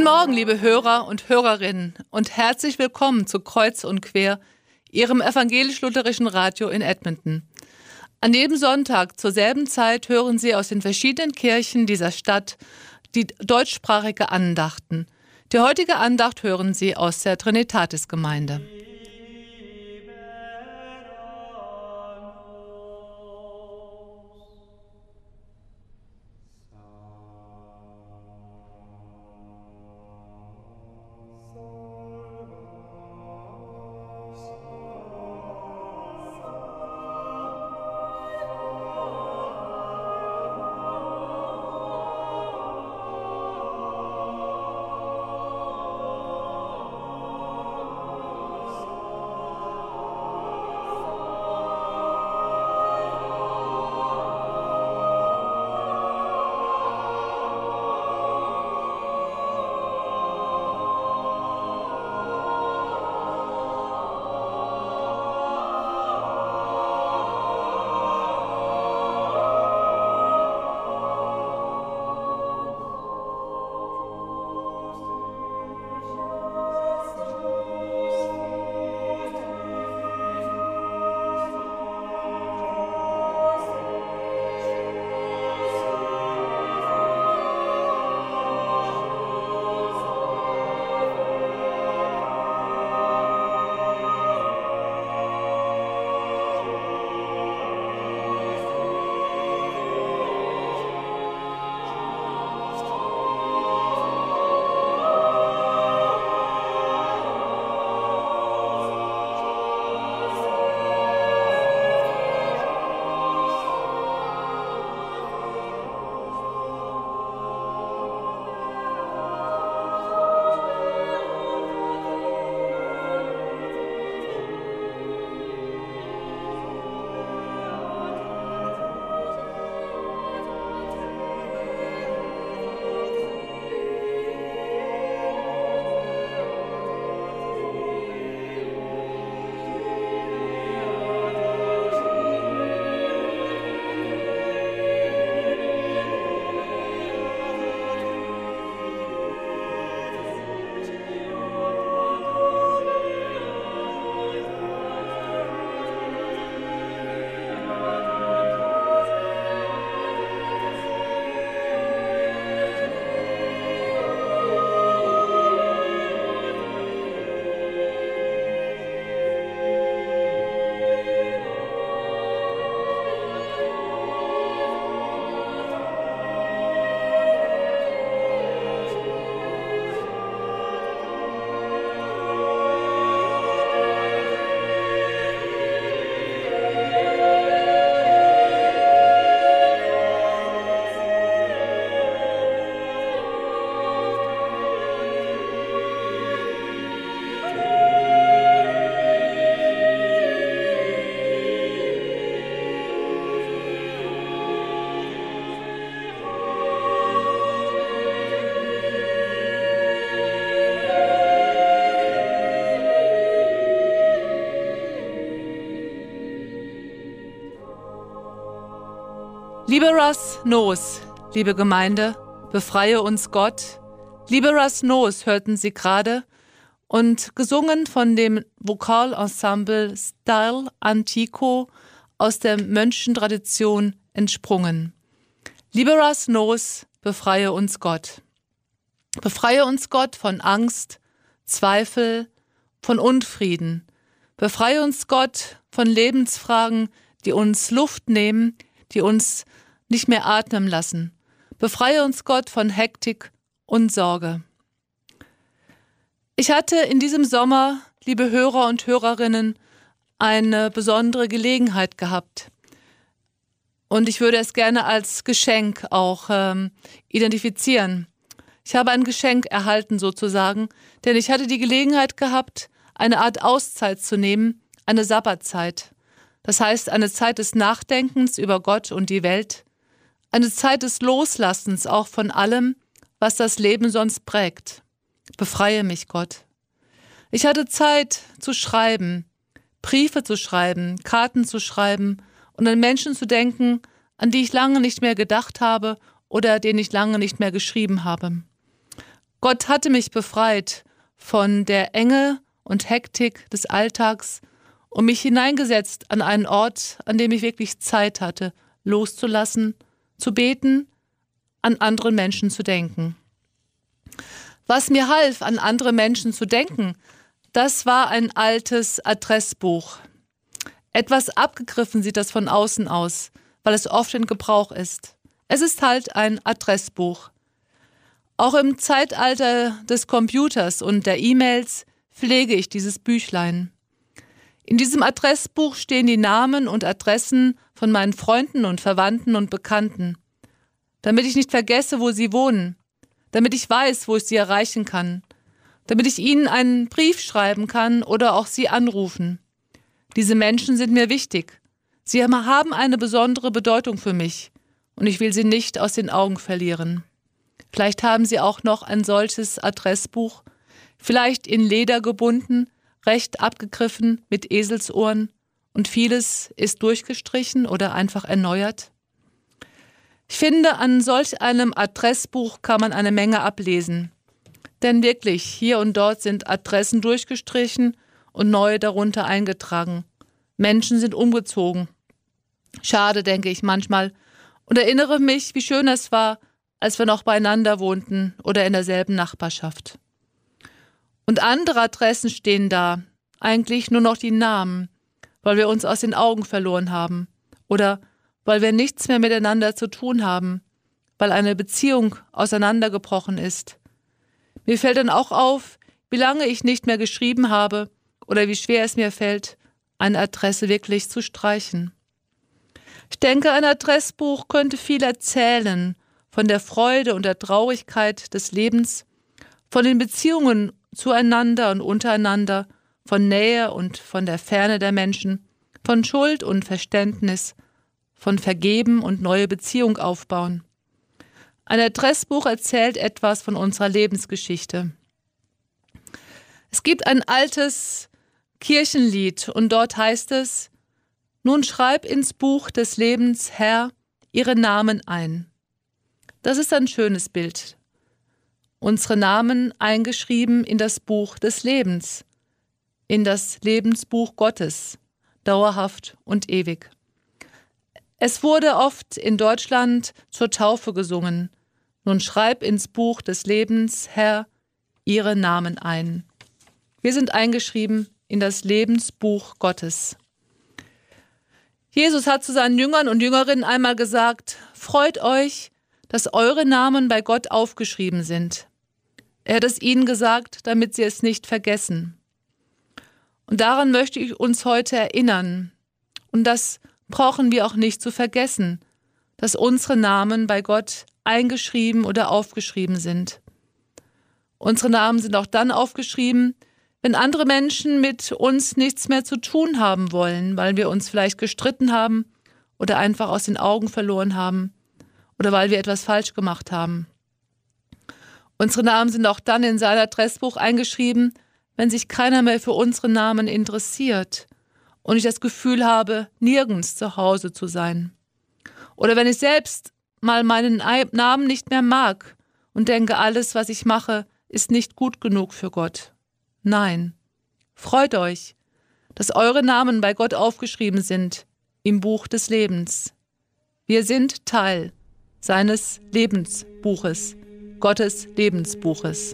Morgen, liebe Hörer und Hörerinnen, und herzlich willkommen zu Kreuz und Quer, Ihrem evangelisch-lutherischen Radio in Edmonton. An jedem Sonntag zur selben Zeit hören Sie aus den verschiedenen Kirchen dieser Stadt die deutschsprachige Andachten. Die heutige Andacht hören Sie aus der Trinitatis-Gemeinde. Liberas nos, liebe Gemeinde, befreie uns Gott. Liberas nos hörten Sie gerade und gesungen von dem Vokalensemble Style Antico aus der Mönchtradition entsprungen. Liberas nos, befreie uns Gott. Befreie uns Gott von Angst, Zweifel, von Unfrieden. Befreie uns Gott von Lebensfragen, die uns Luft nehmen, die uns nicht mehr atmen lassen. Befreie uns Gott von Hektik und Sorge. Ich hatte in diesem Sommer, liebe Hörer und Hörerinnen, eine besondere Gelegenheit gehabt. Und ich würde es gerne als Geschenk auch identifizieren. Ich habe ein Geschenk erhalten sozusagen, denn ich hatte die Gelegenheit gehabt, eine Art Auszeit zu nehmen, eine Sabbatzeit. Das heißt, eine Zeit des Nachdenkens über Gott und die Welt, eine Zeit des Loslassens auch von allem, was das Leben sonst prägt. Befreie mich, Gott. Ich hatte Zeit zu schreiben, Briefe zu schreiben, Karten zu schreiben und an Menschen zu denken, an die ich lange nicht mehr gedacht habe oder denen ich lange nicht mehr geschrieben habe. Gott hatte mich befreit von der Enge und Hektik des Alltags und mich hineingesetzt an einen Ort, an dem ich wirklich Zeit hatte, loszulassen, zu beten, an andere Menschen zu denken. Was mir half, an andere Menschen zu denken, das war ein altes Adressbuch. Etwas abgegriffen sieht das von außen aus, weil es oft in Gebrauch ist. Es ist halt ein Adressbuch. Auch im Zeitalter des Computers und der E-Mails pflege ich dieses Büchlein. In diesem Adressbuch stehen die Namen und Adressen von meinen Freunden und Verwandten und Bekannten, damit ich nicht vergesse, wo sie wohnen, damit ich weiß, wo ich sie erreichen kann, damit ich ihnen einen Brief schreiben kann oder auch sie anrufen. Diese Menschen sind mir wichtig. Sie haben eine besondere Bedeutung für mich und ich will sie nicht aus den Augen verlieren. Vielleicht haben Sie auch noch ein solches Adressbuch, vielleicht in Leder gebunden, recht abgegriffen mit Eselsohren und vieles ist durchgestrichen oder einfach erneuert. Ich finde, an solch einem Adressbuch kann man eine Menge ablesen. Denn wirklich, hier und dort sind Adressen durchgestrichen und neue darunter eingetragen. Menschen sind umgezogen. Schade, denke ich manchmal, und erinnere mich, wie schön es war, als wir noch beieinander wohnten oder in derselben Nachbarschaft. Und andere Adressen stehen da, eigentlich nur noch die Namen, weil wir uns aus den Augen verloren haben oder weil wir nichts mehr miteinander zu tun haben, weil eine Beziehung auseinandergebrochen ist. Mir fällt dann auch auf, wie lange ich nicht mehr geschrieben habe oder wie schwer es mir fällt, eine Adresse wirklich zu streichen. Ich denke, ein Adressbuch könnte viel erzählen von der Freude und der Traurigkeit des Lebens, von den Beziehungen zueinander und untereinander, von Nähe und von der Ferne der Menschen, von Schuld und Verständnis, von Vergeben und neue Beziehung aufbauen. Ein Adressbuch erzählt etwas von unserer Lebensgeschichte. Es gibt ein altes Kirchenlied und dort heißt es: Nun schreib ins Buch des Lebens, Herr, ihre Namen ein. Das ist ein schönes Bild. Unsere Namen eingeschrieben in das Buch des Lebens, in das Lebensbuch Gottes, dauerhaft und ewig. Es wurde oft in Deutschland zur Taufe gesungen. Nun schreib ins Buch des Lebens, Herr, ihre Namen ein. Wir sind eingeschrieben in das Lebensbuch Gottes. Jesus hat zu seinen Jüngern und Jüngerinnen einmal gesagt: Freut euch, dass eure Namen bei Gott aufgeschrieben sind. Er hat es ihnen gesagt, damit sie es nicht vergessen. Und daran möchte ich uns heute erinnern. Und das brauchen wir auch nicht zu vergessen, dass unsere Namen bei Gott eingeschrieben oder aufgeschrieben sind. Unsere Namen sind auch dann aufgeschrieben, wenn andere Menschen mit uns nichts mehr zu tun haben wollen, weil wir uns vielleicht gestritten haben oder einfach aus den Augen verloren haben oder weil wir etwas falsch gemacht haben. Unsere Namen sind auch dann in sein Adressbuch eingeschrieben, wenn sich keiner mehr für unsere Namen interessiert und ich das Gefühl habe, nirgends zu Hause zu sein. Oder wenn ich selbst mal meinen Namen nicht mehr mag und denke, alles, was ich mache, ist nicht gut genug für Gott. Nein, freut euch, dass eure Namen bei Gott aufgeschrieben sind im Buch des Lebens. Wir sind Teil seines Lebensbuches, Gottes Lebensbuches.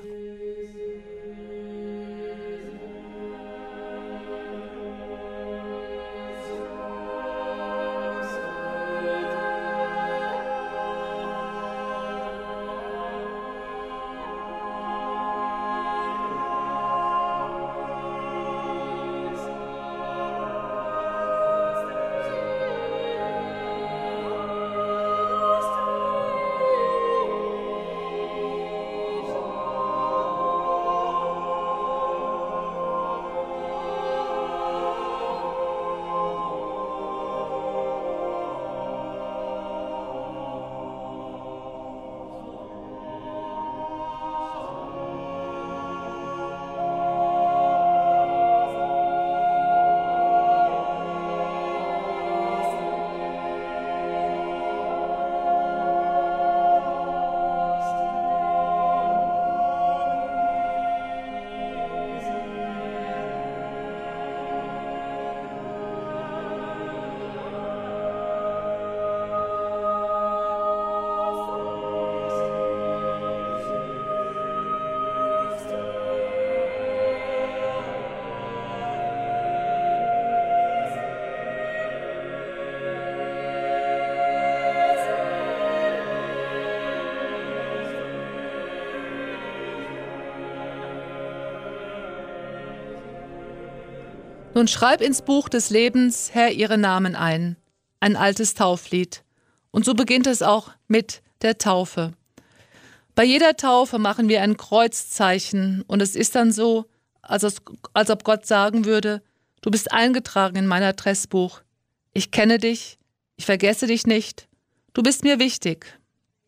Nun schreib ins Buch des Lebens, Herr, ihre Namen ein. Ein altes Tauflied. Und so beginnt es auch mit der Taufe. Bei jeder Taufe machen wir ein Kreuzzeichen und es ist dann so, als ob Gott sagen würde, du bist eingetragen in mein Adressbuch. Ich kenne dich, ich vergesse dich nicht, du bist mir wichtig.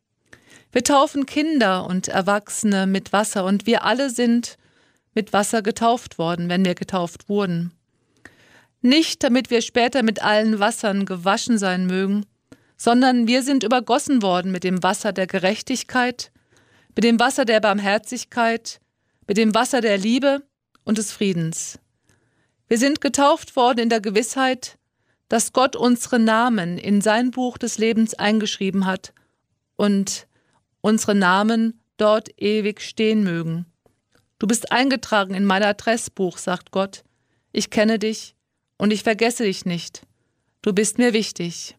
Wir taufen Kinder und Erwachsene mit Wasser und wir alle sind mit Wasser getauft worden, wenn wir getauft wurden. Nicht, damit wir später mit allen Wassern gewaschen sein mögen, sondern wir sind übergossen worden mit dem Wasser der Gerechtigkeit, mit dem Wasser der Barmherzigkeit, mit dem Wasser der Liebe und des Friedens. Wir sind getauft worden in der Gewissheit, dass Gott unsere Namen in sein Buch des Lebens eingeschrieben hat und unsere Namen dort ewig stehen mögen. Du bist eingetragen in mein Adressbuch, sagt Gott. Ich kenne dich und ich vergesse dich nicht. Du bist mir wichtig.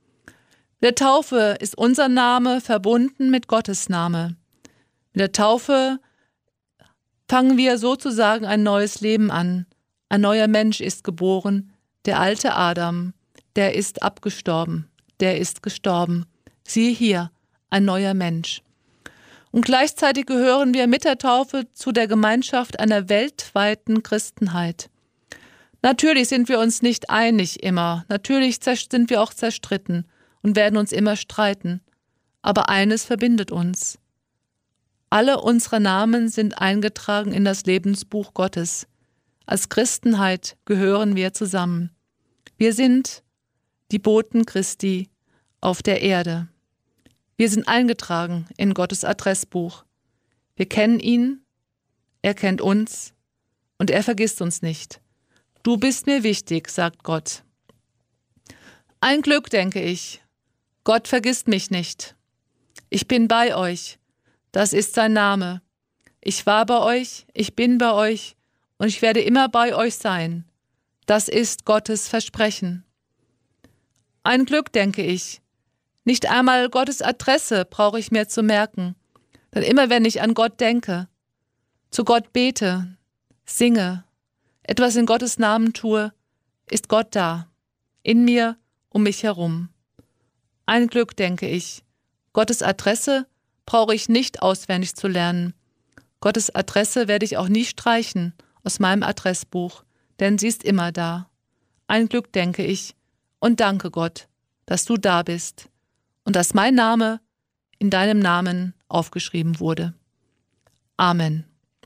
Mit der Taufe ist unser Name verbunden mit Gottes Name. Mit der Taufe fangen wir sozusagen ein neues Leben an. Ein neuer Mensch ist geboren. Der alte Adam, der ist abgestorben. Der ist gestorben. Siehe hier, ein neuer Mensch. Und gleichzeitig gehören wir mit der Taufe zu der Gemeinschaft einer weltweiten Christenheit. Natürlich sind wir uns nicht einig immer. Natürlich sind wir auch zerstritten und werden uns immer streiten. Aber eines verbindet uns. Alle unsere Namen sind eingetragen in das Lebensbuch Gottes. Als Christenheit gehören wir zusammen. Wir sind die Boten Christi auf der Erde. Wir sind eingetragen in Gottes Adressbuch. Wir kennen ihn, er kennt uns und er vergisst uns nicht. Du bist mir wichtig, sagt Gott. Ein Glück, denke ich. Gott vergisst mich nicht. Ich bin bei euch. Das ist sein Name. Ich war bei euch, ich bin bei euch und ich werde immer bei euch sein. Das ist Gottes Versprechen. Ein Glück, denke ich. Nicht einmal Gottes Adresse brauche ich mir zu merken, denn immer wenn ich an Gott denke, zu Gott bete, singe, etwas in Gottes Namen tue, ist Gott da, in mir, um mich herum. Ein Glück, denke ich. Gottes Adresse brauche ich nicht auswendig zu lernen. Gottes Adresse werde ich auch nie streichen aus meinem Adressbuch, denn sie ist immer da. Ein Glück, denke ich, und danke Gott, dass du da bist und dass mein Name in deinem Namen aufgeschrieben wurde. Amen.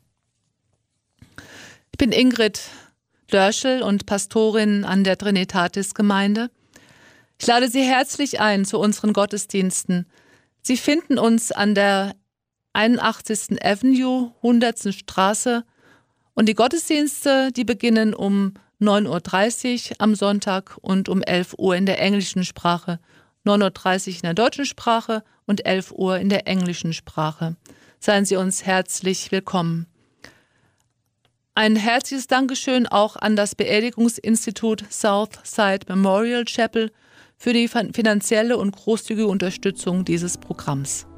Ich bin Ingrid Dörschel und Pastorin an der Trinitatis-Gemeinde. Ich lade Sie herzlich ein zu unseren Gottesdiensten. Sie finden uns an der 81. Avenue, 100. Straße und die Gottesdienste, die beginnen um 9:30 Uhr am Sonntag und um 11 Uhr in der englischen Sprache, 9:30 Uhr in der deutschen Sprache und 11 Uhr in der englischen Sprache. Seien Sie uns herzlich willkommen. Ein herzliches Dankeschön auch an das Beerdigungsinstitut Southside Memorial Chapel für die finanzielle und großzügige Unterstützung dieses Programms.